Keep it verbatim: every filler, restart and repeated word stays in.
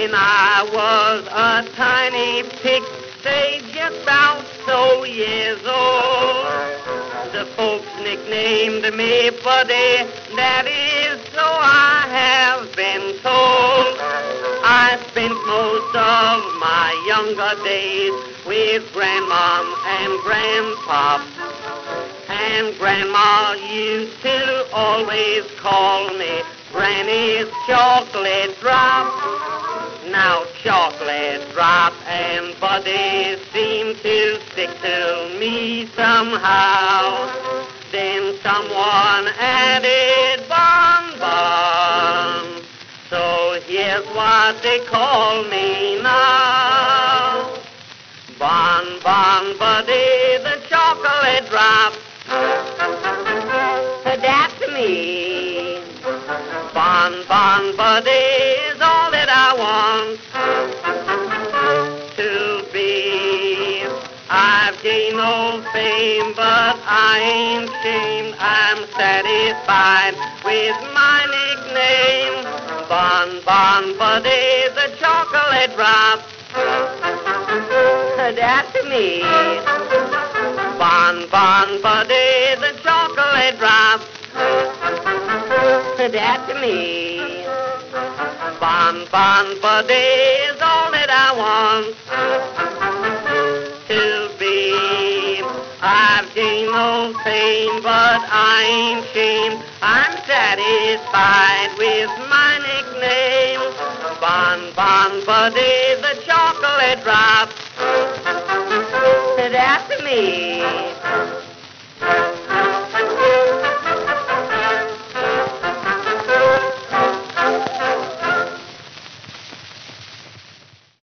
When I was a tiny pig, say just about so years old, the folks nicknamed me Buddy. That is so I have been told. I spent most of my younger days with Grandmom and Grandpop, and Grandma used to always call me Granny's chocolate drop. Now chocolate drop and Buddy seem to stick to me somehow. Then someone added Bon Bon, so here's what they call me now. Bon Bon Buddy, the chocolate drop. That's me. Bon Bon Buddy is all that I want to be. I've gained no fame, but I ain't shamed. I'm satisfied with my nickname. Bon Bon Buddy, the chocolate drop. That's me. Bon Bon Buddy, the chocolate drop. That's me. Bon Bon Buddy is all that I want to be. I've gained no fame, but I ain't shamed. I'm satisfied with my nickname. Bon Bon Buddy, the chocolate drop.